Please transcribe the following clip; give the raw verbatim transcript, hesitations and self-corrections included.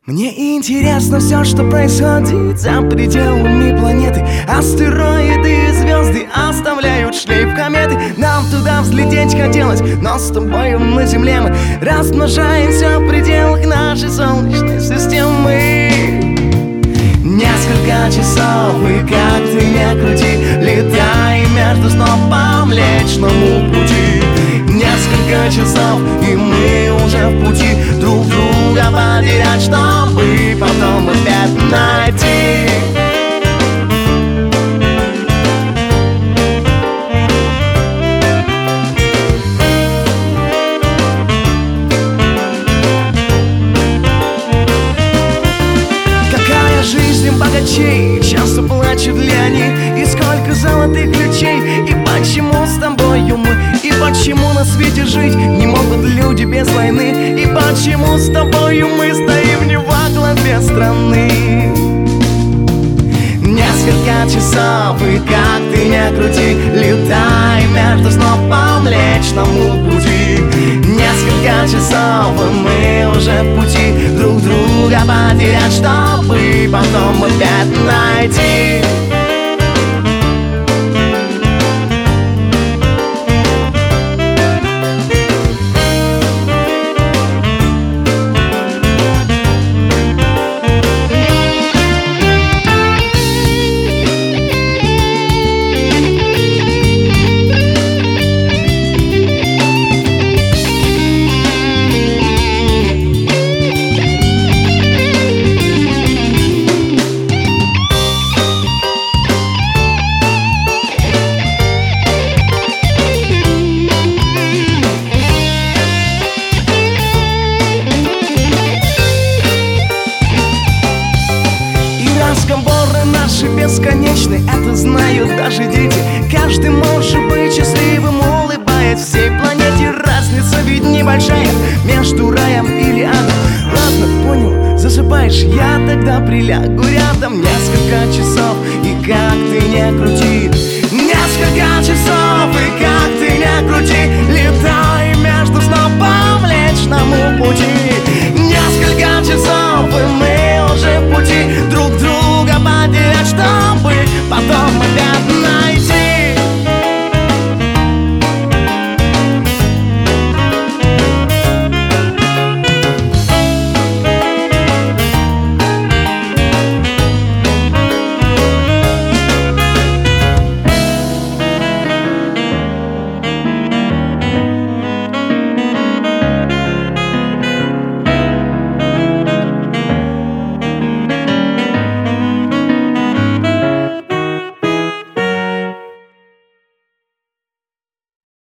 Мне интересно все, что происходит за пределами планеты. Астероиды и звезды оставляют шлейф кометы. Нам туда взлететь хотелось, но с тобою на Земле мы размножаемся в пределах нашей Солнечной системы. Несколько часов, и как ты не крути, летай между снов по Млечному пути. Несколько часов, и мы уже в пути, друг друга потерять, чтобы потом опять найти. Какая жизнь богачей, часто плачут ли они, и сколько золотых ключей, и почему с тобою мы, и почему на свете жить не могут люди без войны, и почему с тобою мы стоим не во главе страны. Несколько часов, и как ты не крути, летай между снов по Млечному пути. Несколько часов, и мы уже в пути, друг друга потерять, чтобы потом опять найти. Разговоры наши бесконечны, это знают даже дети. Каждый может быть счастливым, улыбаясь всей планете. Разница ведь небольшая между раем или адом. Ладно, понял, засыпаешь, я тогда прилягу рядом. Несколько часов, и как ты не крути, несколько часов, и как ты не крути, летай между снов по Млечному пути.